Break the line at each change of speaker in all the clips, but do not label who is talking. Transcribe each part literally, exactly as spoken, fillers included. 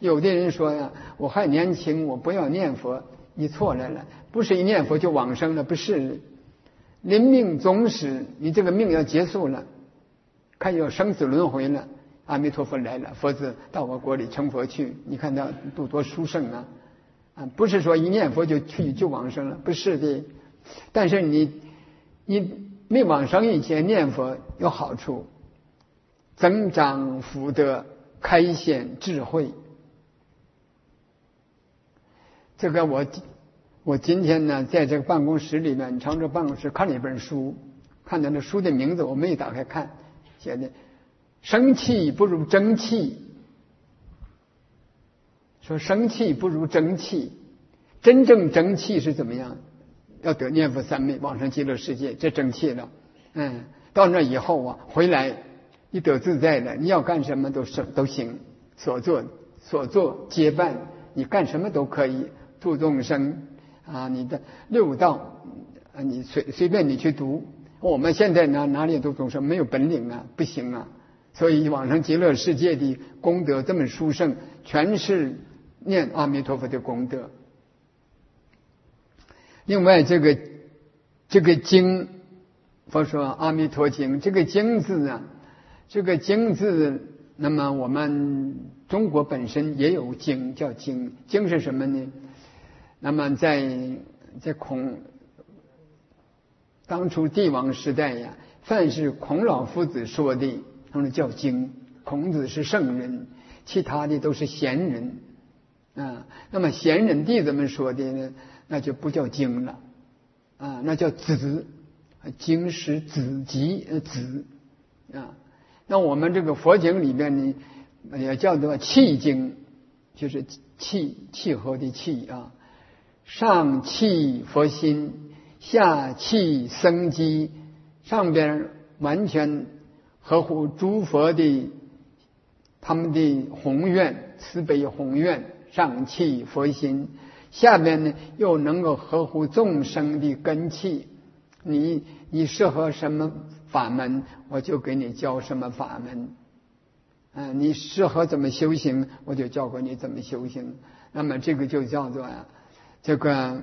有的人说呀，我还年轻，我不要念佛，你错来了，不是一念佛就往生了，不是。临命终时，你这个命要结束了，看有生死轮回了，阿弥陀佛来了，佛子到我国里成佛去，你看他度多殊胜啊！啊，不是说一念佛就去就往生了，不是的。但是你你没往生以前念佛有好处，增长福德，开显智慧。这个我我今天呢，在这个办公室里面，常州办公室看了一本书，看到那书的名字我没有打开看，写的生气不如争气，说生气不如争气，真正争气是怎么样？要得念佛三昧，往生极乐世界，这争气了。嗯，到那以后啊，回来你得自在了，你要干什么都是都行，所做所做皆办，你干什么都可以，度众生啊，你的六道啊，你随随便你去读。我们现在呢，哪里读众生没有本领啊，不行啊。所以往生极乐世界的功德这么殊胜，全是念阿弥陀佛的功德。另外这个这个经，佛说阿弥陀经，这个经字啊，这个经字，那么我们中国本身也有经叫经，经是什么呢？那么在在孔当初帝王时代呀，凡是孔老夫子说的，他们叫经。孔子是圣人，其他的都是贤人啊。那么贤人弟子们说的呢，那就不叫经了啊，那叫子。经是子集子啊。那我们这个佛经里面呢，也叫做契经，就是契契合的契啊。上契佛心，下契僧机，上边完全合乎诸佛的他们的宏愿，慈悲宏愿，上契佛心，下边呢又能够合乎众生的根器。你你适合什么法门，我就给你教什么法门。啊，你适合怎么修行，我就教给你怎么修行。那么这个就叫做呀，这个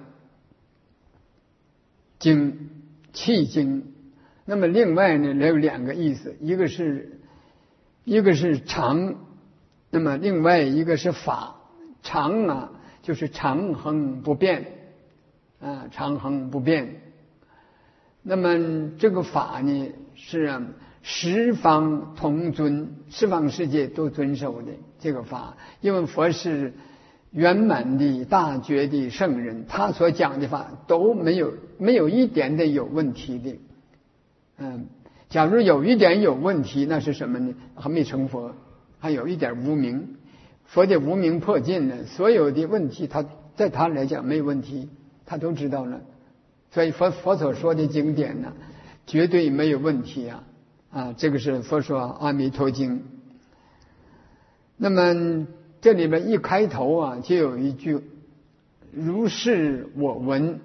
经契经。那么另外呢，还有两个意思，一个是一个是常，那么另外一个是法。常啊，就是常恒不变啊，常恒不变。那么这个法呢，是啊，十方同尊，十方世界都遵守的这个法。因为佛是圆满的大觉的圣人，他所讲的法都没有没有一点的有问题的。嗯，假如有一点有问题，那是什么呢？还没成佛，还有一点无明。佛的无明破尽了，所有的问题他在他来讲没有问题，他都知道了。所以佛佛所说的经典呢，绝对没有问题啊！啊，这个是佛说阿弥陀经。那么这里面一开头啊，就有一句“如是我闻”，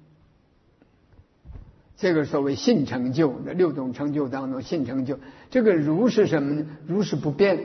这个所谓信成就的六种成就当中，信成就这个“如”是什么呢？如是不变，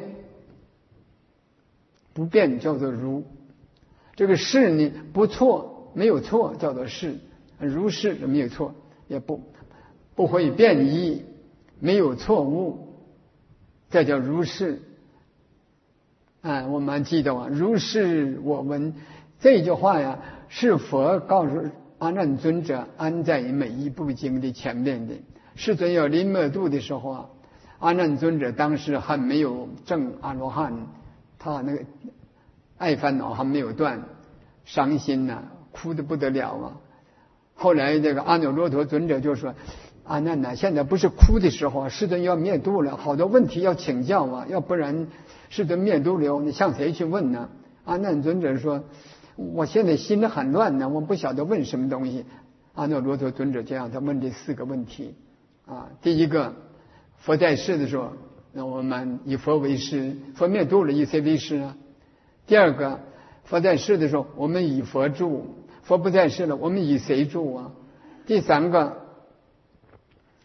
不变叫做如。这个“是”呢，不错，没有错，叫做是。如是没有错，也不不会变异，没有错误，这叫如是。啊，我们记得啊，如是我闻这句话呀，是佛告诉阿难尊者安在每一部经的前面的。世尊要临灭度的时候啊，阿难尊者当时还没有证阿罗汉，他那个爱烦恼还没有断，伤心呐、啊，哭得不得了啊。后来这个阿耨多罗尊者就说：“阿难呐，现在不是哭的时候啊，世尊要灭度了，好多问题要请教啊，要不然世尊灭度了，你向谁去问呢？”阿难尊者说：“我现在心里很乱呢，我不晓得问什么东西。”阿耨多罗尊者这样，他问这四个问题啊。第一个，佛在世的时候，那我们以佛为师，佛灭度了，以谁为师啊？第二个，佛在世的时候，我们以佛住。佛不在世了，我们以谁住啊？第三个，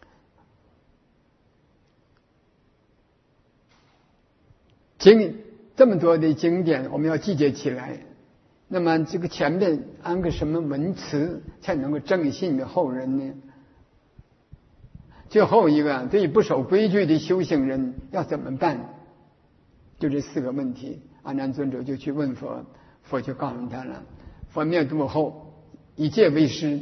经这么多的经典，我们要集结起来。那么这个前面安个什么文词，才能够正信的后人呢？最后一个，对于不守规矩的修行人要怎么办？就这四个问题。阿难尊者就去问佛，佛就告诉他了：佛灭度后，以戒为师。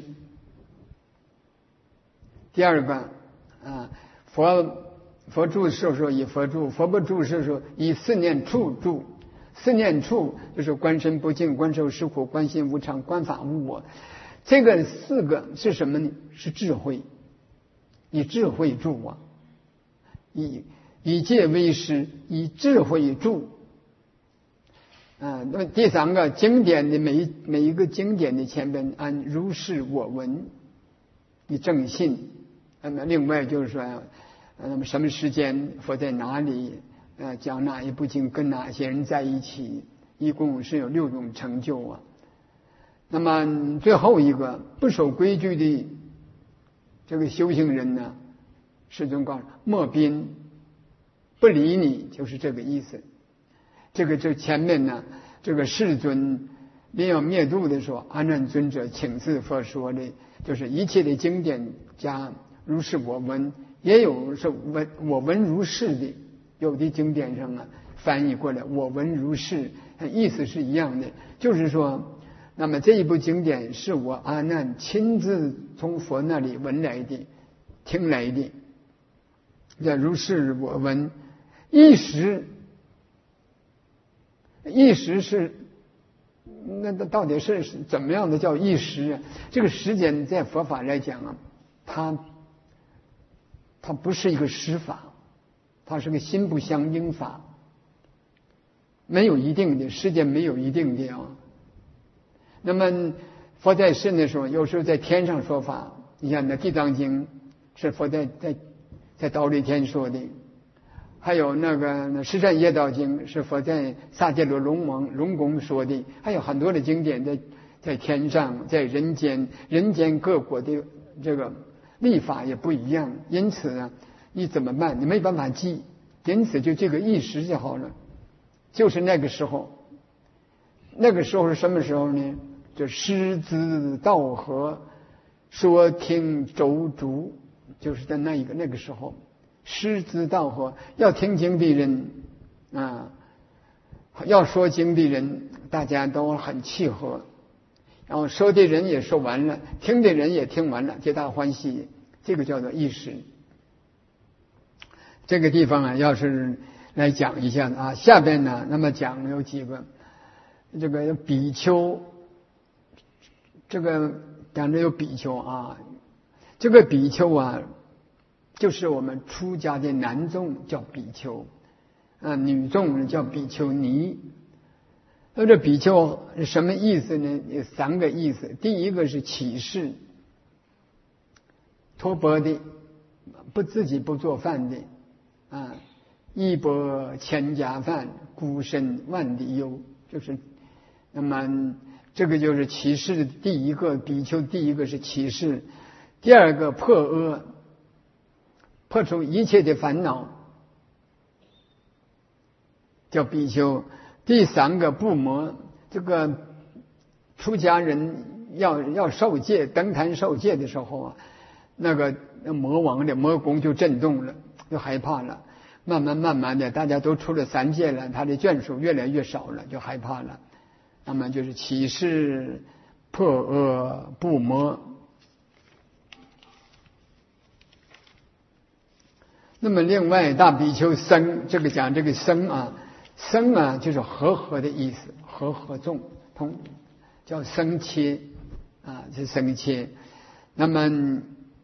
第二个啊，佛佛住世时候以佛住，佛不住世时候以四念处住。四念处就是观身不净、观受是苦、观心无常、观法无我。这个四个是什么呢？是智慧，以智慧住啊，以以戒为师，以智慧住。啊，那么第三个经典的每一每一个经典的前边按如是我闻，你正信。那么另外就是说，那么什么时间佛在哪里？呃，讲哪一部经跟哪些人在一起，一共是有六种成就啊。那么最后一个不守规矩的这个修行人呢，世尊告诉莫宾，不理你，就是这个意思。这个这前面呢，这个世尊临要灭度的时候，阿难尊者请自佛说的，就是一切的经典加如是我闻，也有是闻我闻如是的。有的经典上啊翻译过来我闻如是，意思是一样的，就是说那么这一部经典是我阿难亲自从佛那里闻来的，听来的，叫如是我闻。一时一时是那到底是怎么样的叫一时啊？这个时间在佛法来讲啊，它它不是一个时法，它是个心不相应法，没有一定的时间，没有一定的啊。那么佛在世的时候，有时候在天上说法，你看那《地藏经》是佛在在在忉利天说的，还有那个那《十善业道经》是佛在萨迦罗龙王龙宫说的，还有很多的经典在在天上，在人间，人间各国的这个历法也不一样，因此呢，你怎么办？你没办法记，因此就这个一时就好了。就是那个时候，那个时候是什么时候呢？就师资道合，说听周逐，就是在那一个那个时候，师资道合，要听经的人啊，要说经的人，大家都很契合，然后说的人也说完了，听的人也听完了，皆大欢喜，这个叫做一时。这个地方啊，要是来讲一下啊，下边呢，那么讲有几个，这个比丘，这个讲的有比丘啊，这个比丘啊，就是我们出家的男众叫比丘，啊，女众叫比丘尼。那这比丘是什么意思呢？有三个意思。第一个是起誓，托钵的，不自己不做饭的。啊，一钵千家饭，孤身万里游，就是那么这个就是起誓的第一个比丘，第一个是起誓，第二个破阿，破除一切的烦恼，叫比丘。第三个不魔，这个出家人要要受戒，登坛受戒的时候啊，那个魔王的魔宫就震动了，就害怕了。慢慢慢慢的，大家都出了三界了，他的眷属越来越少了，就害怕了。那么就是起誓、破阿、不魔。那么另外大比丘僧，这个讲这个僧啊，僧啊就是和合的意思，和合众同叫僧切啊，是僧切。那么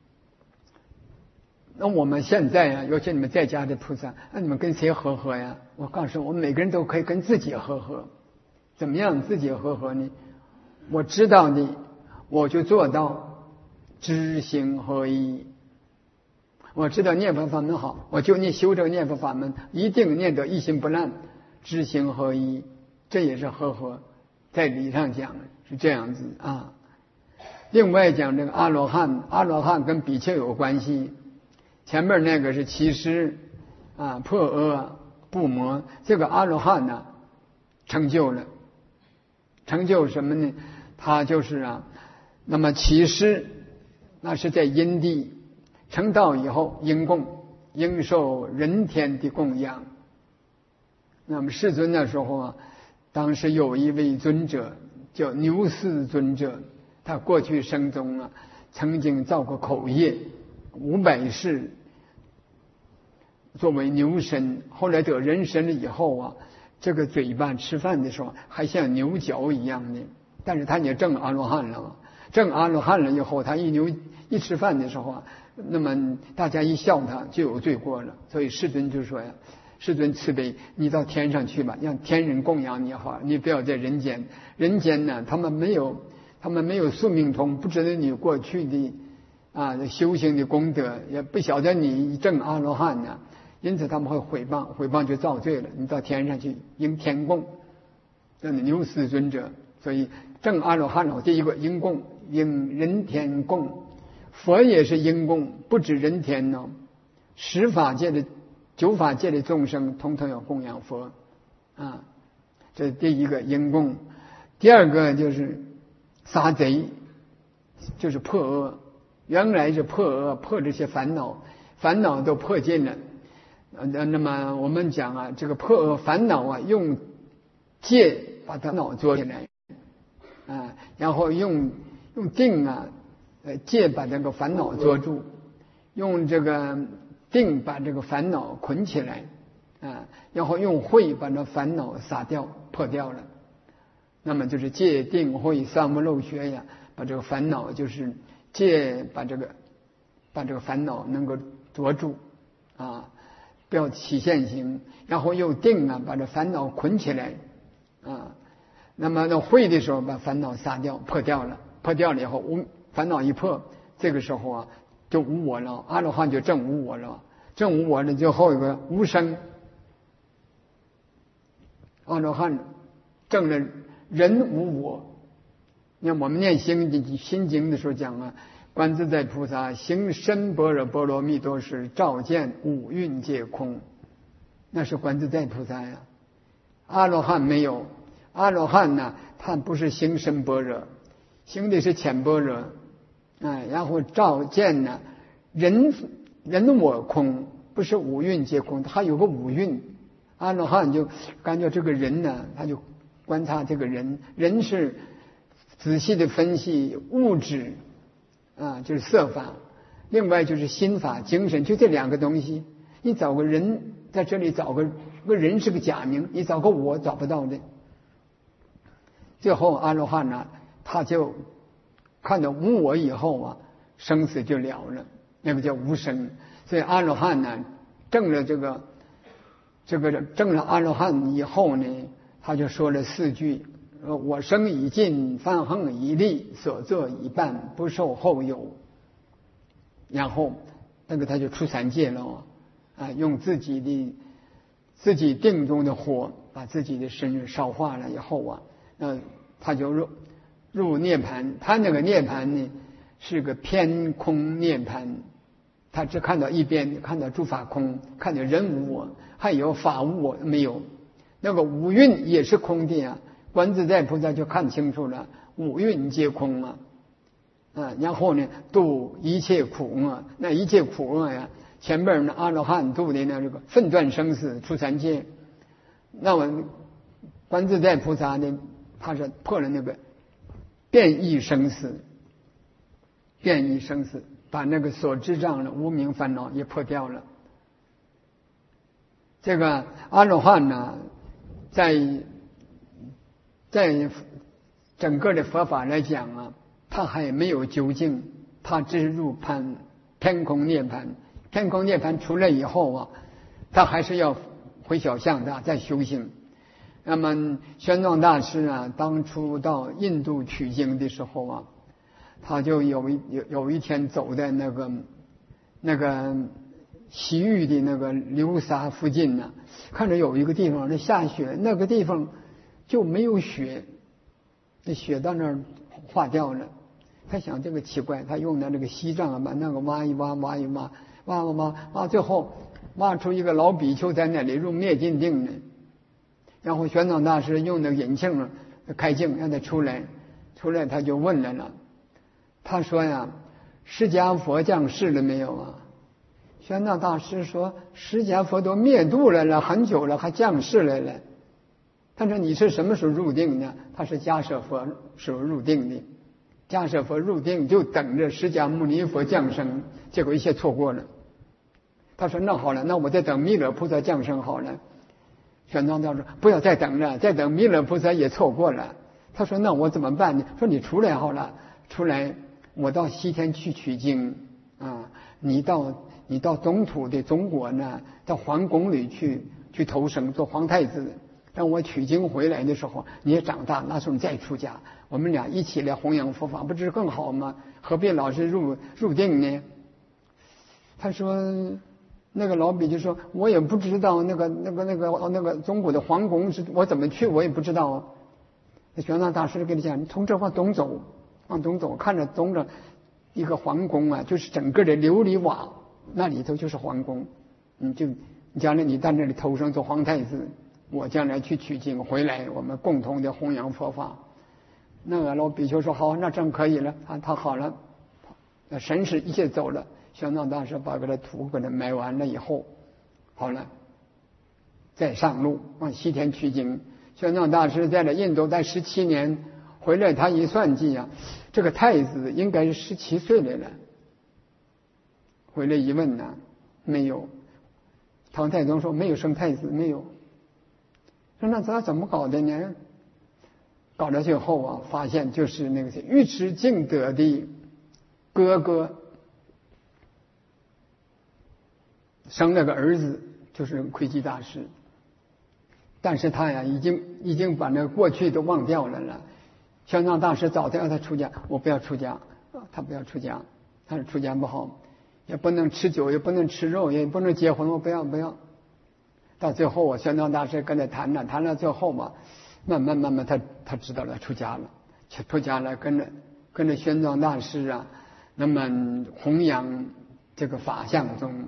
那我们现在啊，尤其你们在家的菩萨，那你们跟谁和合呀？我告诉我们每个人都可以跟自己和合。怎么样自己和合呢？我知道的，我就做到知行合一。我知道念佛法门好，我就念修这个念佛法门，一定念得一心不乱，知行合一，这也是和合。在理上讲是这样子啊。另外讲这个阿罗汉，阿罗汉跟比丘有关系。前面那个是起誓啊，破阿不魔，这个阿罗汉呢成就了。成就什么呢？他就是啊，那么起师那是在因地，成道以后应供，应受人天的供养。那么世尊那时候啊，当时有一位尊者叫牛氏尊者，他过去生中啊曾经造过口业五百世，作为牛身，后来得人身了以后啊，这个嘴巴吃饭的时候还像牛角一样的，但是他也证阿罗汉了嘛。证阿罗汉了以后，他一牛一吃饭的时候啊，那么大家一笑他就有罪过了。所以世尊就说呀，世尊慈悲，你到天上去吧，让天人供养你好，你不要在人间。人间呢，他们没有，他们没有宿命通，不知道你过去的啊修行的功德，也不晓得你证阿罗汉呢，因此他们会毁谤，毁谤就造罪了。你到天上去应天供，让你牛氏尊者。所以证阿罗汉了，第一个应供，应人天供。佛也是应供，不止人天呢，十法界的九法界的众生统统要供养佛啊，这是第一个应供。第二个就是杀贼，就是破恶。原来是破恶，破这些烦恼，烦恼都破尽了。那么我们讲啊，这个破恶烦恼啊，用戒把它脑捉起来啊，然后用用定啊，呃戒把这个烦恼捉住，用这个定把这个烦恼捆起来啊，然后用慧把这烦恼撒掉破掉了。那么就是戒定慧三无漏学呀，把这个烦恼就是戒把这个把这个烦恼能够捉住啊，不要起现行，然后又定啊把这烦恼捆起来啊。那么那慧的时候把烦恼撒掉破掉了，破掉了以后无烦恼一破，这个时候啊就无我了，阿罗汉就证无我了，证无我了就后一个无生。阿罗汉证了人无我。你看我们念心心经的时候讲啊，观自在菩萨行深般若波罗蜜多时，照见五蕴皆空，那是观自在菩萨呀。阿罗汉没有，阿罗汉呢，他不是行深般若，行的是浅般若，哎，然后照见呢，人人我空，不是五蕴皆空，他有个五蕴。阿罗汉就感觉这个人呢，他就观察这个人，人是仔细的分析物质啊，就是色法，另外就是心法精神，就这两个东西。你找个人在这里找个个人是个假名，你找个我找不到的。最后阿罗汉呢，他就看到无我以后啊，生死就了了，那个叫无生。所以阿罗汉呢，证了这个这个证了阿罗汉以后呢，他就说了四句：我生已尽，梵行已立，所作已办，不受后有。然后那个他就出三界了啊，用自己的自己定中的火把自己的身烧化了以后啊，那他就入入涅盘。他那个涅盘呢是个偏空涅盘，他只看到一边，看到诸法空，看到人无我，还有法无我没有。那个五蕴也是空的啊，观自在菩萨就看清楚了，五蕴皆空啊，啊，然后呢度一切苦厄，那一切苦厄呀，前边呢阿罗汉度的呢这个分断生死出三界，那么观自在菩萨呢，他是破了那个变异生死，变异生死，把那个所知障的无明烦恼也破掉了。这个阿罗汉呢，在在整个的佛法来讲啊，他还没有究竟，他只是入盘天空涅盘。天空涅盘出来以后啊，他还是要回小向大再修行。那么玄奘大师啊，当初到印度取经的时候啊，他就有一有有一天走在那个那个西域的那个流沙附近呢、啊，看着有一个地方在下雪，那个地方就没有雪，那雪到那儿化掉了。他想这个奇怪，他用的那个锡杖啊，把那个挖一挖，挖一挖，挖挖挖，挖最后挖出一个老比丘在那里入灭尽定呢。 然后玄奘大师用那个引磬开镜让他出来，出来他就问来了，他说呀，释迦佛降世了没有啊？玄奘大师说，释迦佛都灭度来了很久了，还降世来了。他说你是什么时候入定呢？他是迦舍佛时候入定的，迦舍佛入定就等着释迦牟尼佛降生，结果一切错过了。他说那好了，那我再等弥勒菩萨降生好了。玄奘大师说不要再等了，再等弥勒菩萨也错过了。他说那我怎么办呢？说你出来好了，出来我到西天去取经啊，你到你到中土的中国呢，到皇宫里去去投生做皇太子，让我取经回来的时候你也长大，那时候你再出家，我们俩一起来弘扬佛法，不是更好吗？何必老是入入定呢？他说那个老比就说，我也不知道那个那个那个那个中国的皇宫是我怎么去，我也不知道啊。那玄奘大师跟你讲，你从这往东走，往东走，看着东着一个皇宫啊，就是整个的琉璃瓦，那里头就是皇宫。你就将来你到那里投生做皇太子，我将来去取经回来，我们共同的弘扬佛法。那个老比丘说好，那这样可以了啊，他好了，那神识一切走了。玄奘大师把这个土给他埋完了以后，好了，再上路往西天取经。玄奘大师在了印度待十七年，回来他一算计啊，这个太子应该是十七岁来了。回来一问呢，没有。唐太宗说没有生太子，没有。说那他怎么搞的呢？搞到最后啊，发现就是那个尉迟敬德的哥哥生了个儿子，就是窥基大师。但是他呀，已经已经把那个过去都忘掉了了。玄奘大师早就让他出家，我不要出家，他不要出家，他说出家不好，也不能吃酒，也不能吃肉，也不能结婚，我不要不要。到最后，我玄奘大师跟他谈了，谈了最后嘛，慢慢慢慢他他知道了，出家了，出家了，跟着跟着玄奘大师啊，那么弘扬这个法相宗。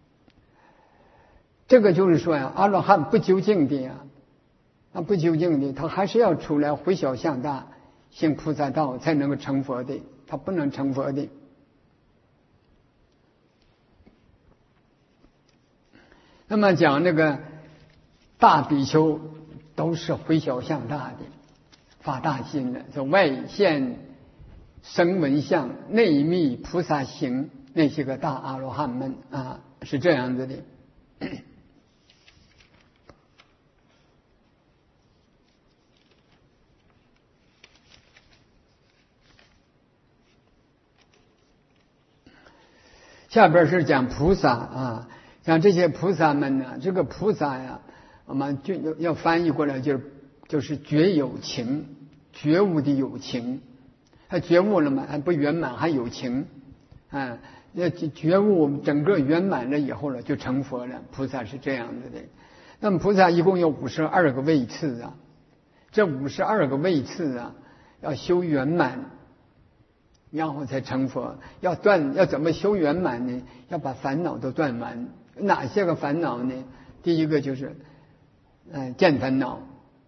这个就是说呀，阿罗汉不究竟的呀，啊不究竟的，他还是要出来回小向大，行菩萨道才能够成佛的，他不能成佛的。那么讲那个大比丘都是回小向大的，发大心的，说外现声闻相，内密菩萨行，那些个大阿罗汉们啊，是这样子的。下边是讲菩萨啊，像这些菩萨们呢，这个菩萨呀，我们就要翻译过来就是就是觉有情，觉悟的有情，他觉悟了嘛，还不圆满，还有情啊，要觉悟整个圆满了以后呢，就成佛了。菩萨是这样子的。那么菩萨一共有五十二个位次啊，这五十二个位次啊，要修圆满，然后才成佛。要断，要怎么修圆满呢？要把烦恼都断完。哪些个烦恼呢？第一个就是呃见烦恼，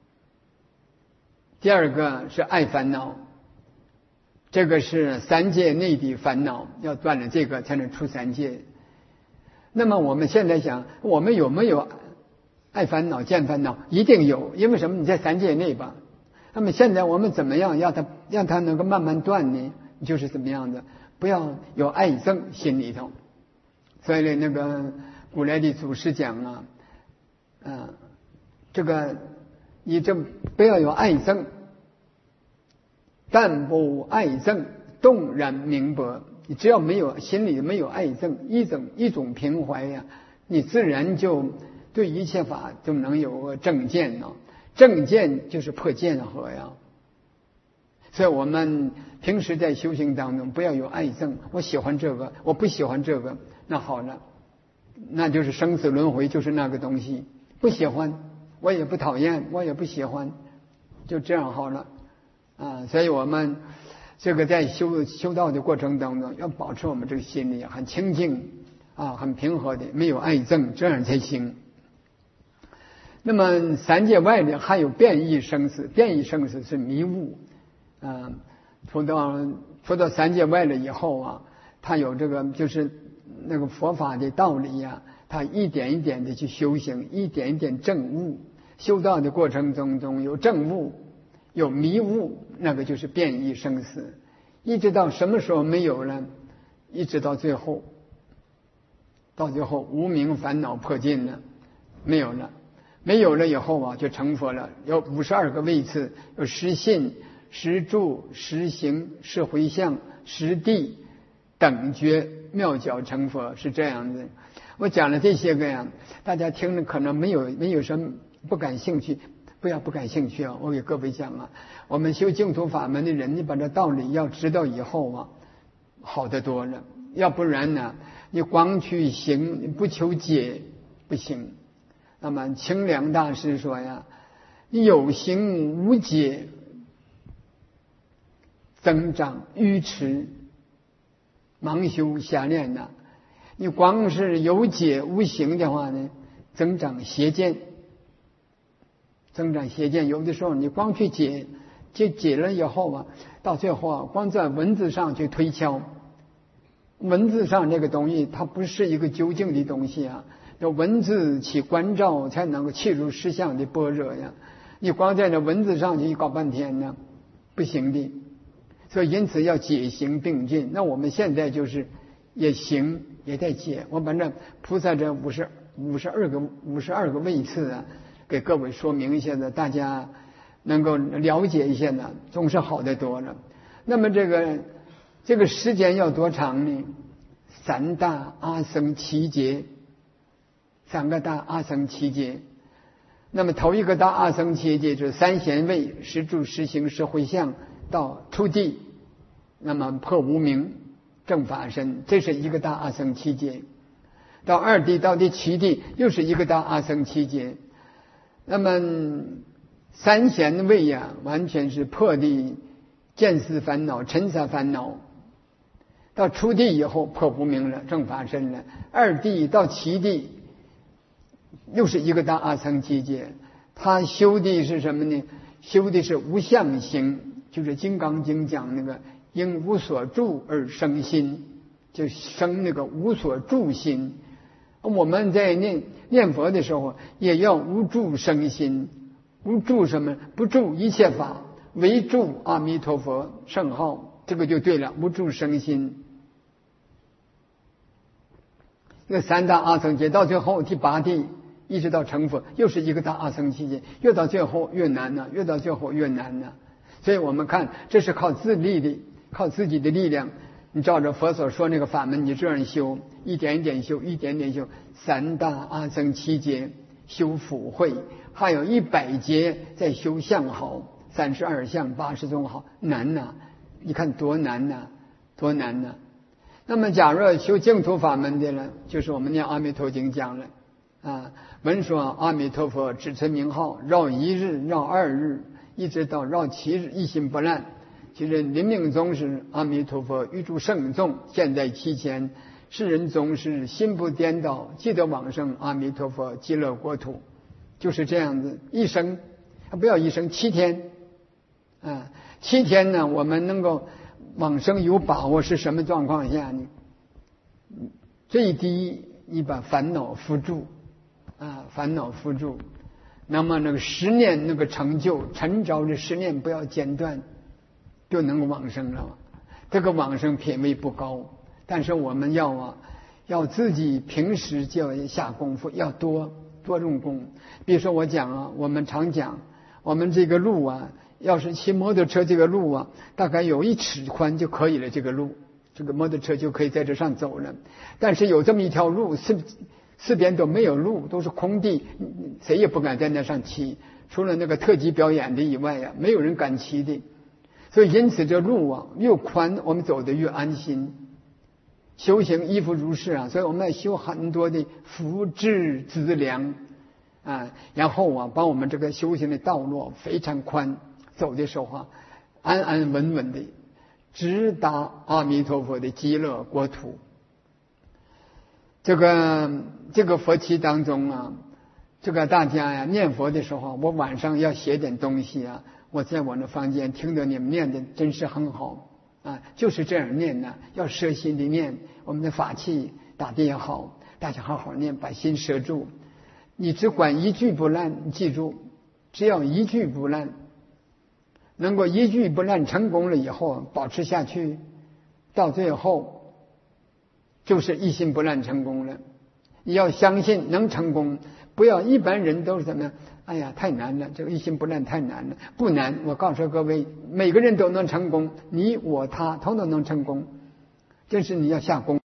第二个是爱烦恼，这个是三界内的烦恼，要断了这个才能出三界。那么我们现在想，我们有没有爱烦恼见烦恼？一定有，因为什么？你在三界内吧。那么现在我们怎么样让它让它能够慢慢断呢？就是怎么样的，不要有爱憎心里头。所以那个古来的祖师讲啊，嗯、呃，这个你这不要有爱憎，但不爱憎，动然明白。你只要没有心里没有爱憎，一种一种平怀呀，你自然就对一切法就能有正见了。正见就是破见合呀。所以我们平时在修行当中不要有爱憎，我喜欢这个，我不喜欢这个，那好了，那就是生死轮回，就是那个东西。不喜欢，我也不讨厌，我也不喜欢，就这样好了啊。所以我们这个在修修道的过程当中，要保持我们这个心里很清净啊，很平和的，没有爱憎，这样才行。 那么三界外的还有变异生死，变异生死是迷雾，啊，出到出到三界外了以后啊，他有这个就是那个佛法的道理呀、啊，他一点一点的去修行，一点一点证悟，修道的过程中中有证悟，有迷悟，那个就是变异生死，一直到什么时候没有了，一直到最后，到最后无明烦恼破尽了，没有了。没有了以后啊，就成佛了。有五十二个位次，有十信、十住、十行、十回向、十地等觉妙觉成佛，是这样的。我讲了这些个呀，大家听了可能没有没有什么不感兴趣，不要不感兴趣啊！我给各位讲啊，我们修净土法门的人，你把这道理要知道以后啊，好得多了。要不然呢，你光去行，你不求解不行。那么清凉大师说呀，有行无解，增长愚痴，盲修瞎练呐。你光是有解无行的话呢，增长邪见，增长邪见。有的时候你光去解，就解了以后啊，到最后啊，光在文字上去推敲，文字上这个东西它不是一个究竟的东西啊。要文字起观照，才能够契入实相的般若呀！你光在那文字上去搞半天呢，不行的。所以因此要解行并进。那我们现在就是也行也在解。我把这菩萨这五十五十二个五十二个位次啊，给各位说明一下呢，大家能够了解一下呢，总是好得多了。那么这个这个时间要多长呢？三大阿僧祇劫。三个大阿僧祇劫，那么头一个大阿僧祇劫就是三贤位、十住、十行、十回向到初地，那么破无明正法身，这是一个大阿僧祇劫。到二地到第七地又是一个大阿僧祇劫。那么三贤位呀、啊，完全是破的见思烦恼、尘沙烦恼。到初地以后破无明了，正法身了。二地到七地。又是一个大阿僧祇劫，他修的是什么呢？修的是无相行，就是《金刚经》讲那个因无所住而生心，就生那个无所住心。我们在念念佛的时候，也要无住生心，无住什么？不住一切法，唯住阿弥陀佛圣号，这个就对了，无住生心。这三大阿僧劫到最后第八地。一直到成佛，又是一个大阿僧祇劫，越到最后越难呢，越到最后越难呢。所以我们看，这是靠自力的，靠自己的力量。你照着佛所说那个法门，你这样修，一点一点修，一点点修。三大阿僧祇劫修福慧，还有一百劫在修相好，三十二相、八十种好，难呐！你看多难呐，多难呐！那么，假如修净土法门的呢，就是我们念阿弥陀经讲了。啊，闻说阿弥陀佛，只持名号，绕一日，绕二日，一直到绕七日，一心不乱。其实临命终时，阿弥陀佛预祝圣众，现在期间，世人终是心不颠倒，记得往生阿弥陀佛极乐国土，就是这样子。一生，不要一生，七天，啊，七天呢，我们能够往生有把握是什么状况下呢？最低，你把烦恼扶住。啊，烦恼扶住，那么那个十念那个成就，沉着的十念不要间断，就能够往生了。这个往生品位不高，但是我们要啊，要自己平时就要下功夫，要多多用功。比如说我讲啊，我们常讲，我们这个路啊，要是骑摩托车这个路啊，大概有一尺宽就可以了，这个路，这个摩托车就可以在这上走了。但是有这么一条路是。四边都没有路，都是空地，谁也不敢在那上骑，除了那个特级表演的以外呀、啊，没有人敢骑的。所以因此这路啊越宽，我们走得越安心。修行依附如是啊，所以我们要修很多的福智资粮啊，然后啊把我们这个修行的道路非常宽，走的时候啊安安稳稳的直达阿弥陀佛的极乐国土。这个这个佛期当中啊， 这个大家呀，念佛的时候，我晚上要写点东西啊。我在我的房间听到你们念的真是很好啊，就是这样念呢，要摄心的念，我们的法器打得也好，大家好好念，把心摄住。你只管一句不烂，记住，只要一句不烂，能够一句不烂成功了以后，保持下去，到最后就是一心不烂成功了。你要相信能成功，不要一般人都是怎么样？哎呀，太难了，这个一心不烂太难了。不难，我告诉各位，每个人都能成功，你我他统统能成功，这是你要下功。